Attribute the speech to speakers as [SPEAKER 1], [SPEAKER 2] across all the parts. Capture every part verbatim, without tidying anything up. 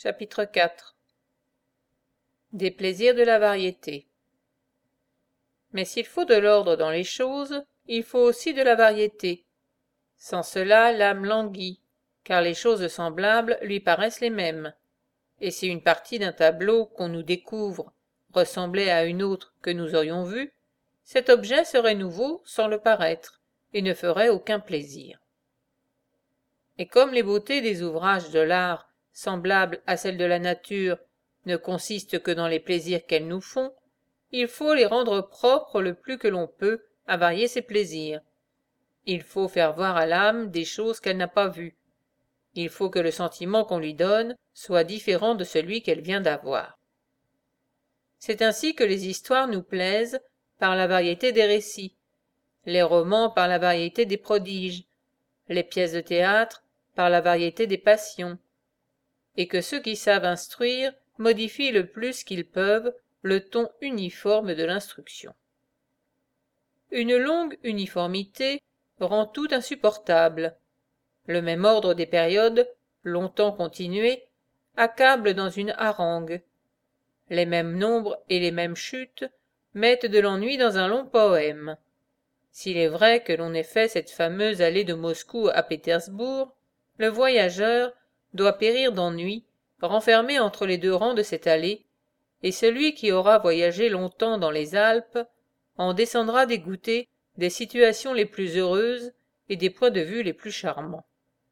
[SPEAKER 1] Chapitre quatre. Des plaisirs de la variété. Mais s'il faut de l'ordre dans les choses, il faut aussi de la variété. Sans cela, l'âme languit, car les choses semblables lui paraissent les mêmes. Et si une partie d'un tableau qu'on nous découvre ressemblait à une autre que nous aurions vue, cet objet serait nouveau sans le paraître, et ne ferait aucun plaisir. Et comme les beautés des ouvrages de l'art, semblables à celles de la nature, ne consistent que dans les plaisirs qu'elles nous font, il faut les rendre propres le plus que l'on peut à varier ces plaisirs. Il faut faire voir à l'âme des choses qu'elle n'a pas vues. Il faut que le sentiment qu'on lui donne soit différent de celui qu'elle vient d'avoir. C'est ainsi que les histoires nous plaisent par la variété des récits, les romans par la variété des prodiges, les pièces de théâtre par la variété des passions, et que ceux qui savent instruire modifient le plus qu'ils peuvent le ton uniforme de l'instruction. Une longue uniformité rend tout insupportable. Le même ordre des périodes, longtemps continué, accable dans une harangue. Les mêmes nombres et les mêmes chutes mettent de l'ennui dans un long poème. S'il est vrai que l'on ait fait cette fameuse allée de Moscou à Pétersbourg, le voyageur doit périr d'ennui, renfermé entre les deux rangs de cette allée, et celui qui aura voyagé longtemps dans les Alpes en descendra dégoûté des situations les plus heureuses et des points de vue les plus charmants.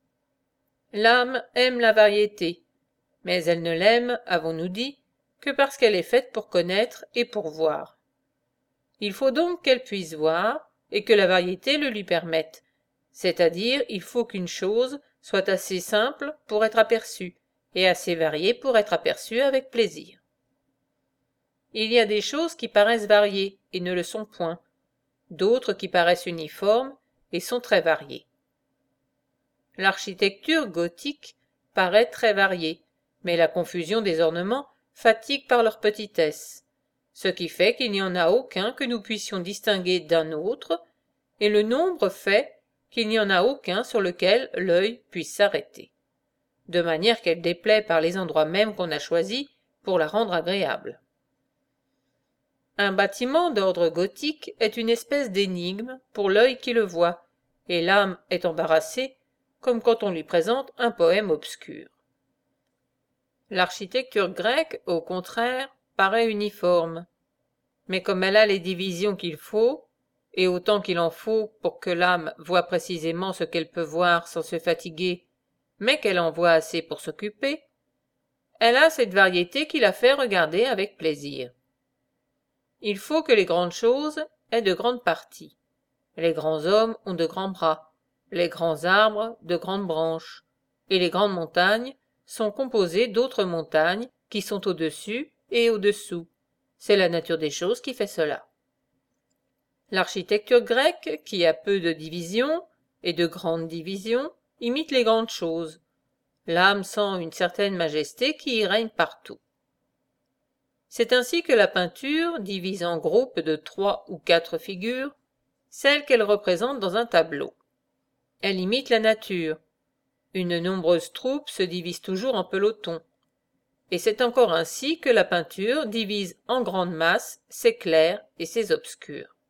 [SPEAKER 1] L'âme aime la variété, mais elle ne l'aime, avons-nous dit, que parce qu'elle est faite pour connaître et pour voir. Il faut donc qu'elle puisse voir, et que la variété le lui permette, c'est-à-dire il faut qu'une chose soit assez simple pour être aperçue, et assez variée pour être aperçue avec plaisir. Il y a des choses qui paraissent variées et ne le sont point, d'autres qui paraissent uniformes et sont très variées. L'architecture gothique paraît très variée, mais la confusion des ornements fatigue par leur petitesse, ce qui fait qu'il n'y en a aucun que nous puissions distinguer d'un autre, et le nombre fait qu'il n'y en a aucun sur lequel l'œil puisse s'arrêter, de manière qu'elle déplaît par les endroits mêmes qu'on a choisis pour la rendre agréable. Un bâtiment d'ordre gothique est une espèce d'énigme pour l'œil qui le voit, et l'âme est embarrassée, comme quand on lui présente un poème obscur. L'architecture grecque, au contraire, paraît uniforme, mais comme elle a les divisions qu'il faut, et autant qu'il en faut pour que l'âme voie précisément ce qu'elle peut voir sans se fatiguer, mais qu'elle en voit assez pour s'occuper, elle a cette variété qui la fait regarder avec plaisir. Il faut que les grandes choses aient de grandes parties. Les grands hommes ont de grands bras, les grands arbres de grandes branches, et les grandes montagnes sont composées d'autres montagnes qui sont au-dessus et au-dessous. C'est la nature des choses qui fait cela. L'architecture grecque, qui a peu de divisions et de grandes divisions, imite les grandes choses. L'âme sent une certaine majesté qui y règne partout. C'est ainsi que la peinture divise en groupes de trois ou quatre figures celles qu'elle représente dans un tableau. Elle imite la nature. Une nombreuse troupe se divise toujours en pelotons. Et c'est encore ainsi que la peinture divise en grandes masses ses clairs et ses obscurs.